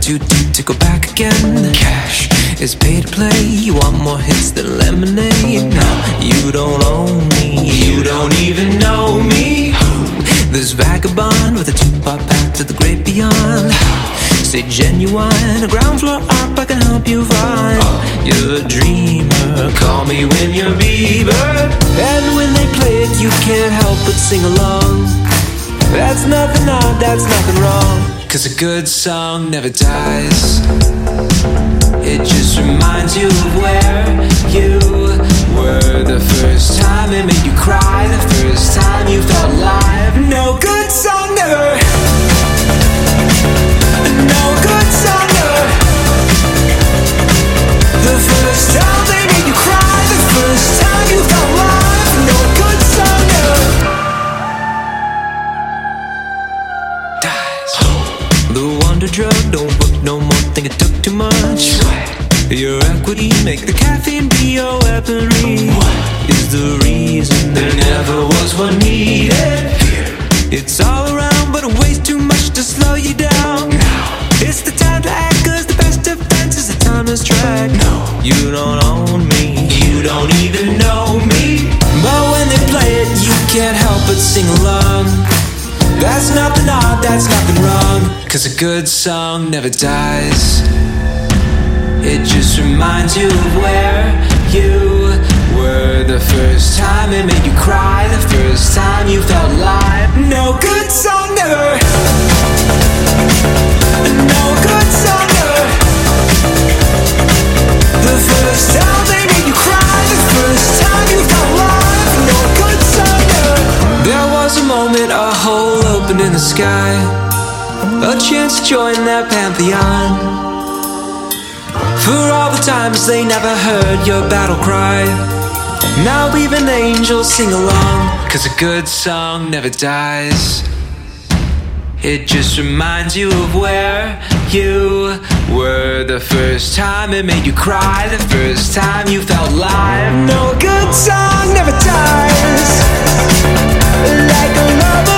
too deep to go back again. Cash is pay to play. You want more hits than lemonade. No, you don't own me. You don't even know me. This vagabond with a two-part path to the great beyond. Stay genuine, a ground floor up I can help you find. You're a dreamer, call me when you're Bieber. And when they play it you can't help but sing along. That's nothing odd, that's nothing wrong. 'Cause a good song never dies. It just reminds you of where you were the first time it made you cry, the first time you felt alive. No good song never. No good song never. The first time they made you cry, the first time you felt alive. No good song never dies. The wonder drug don't work no more, think it took too much. Your equity, make the caffeine be your weaponry. What is the reason there never was one needed? Fear. It's all around but it weighs too much to slow you down. Now it's the time to act, 'cause the best defense is the timeless track. No, you don't own me. You don't even know me. But when they play it you can't help but sing along. That's nothing odd, that's nothing wrong. 'Cause a good song never dies. It just reminds you of where you were the first time it made you cry, the first time you felt alive. No good song never. No good song never. The first time they made you cry, the first time you felt alive. No good song never. There was a moment, a hole opened in the sky, a chance to join that pantheon. For all the times they never heard your battle cry, now even angels sing along. 'Cause a good song never dies. It just reminds you of where you were the first time it made you cry, the first time you felt alive. No good song never dies. Like a lover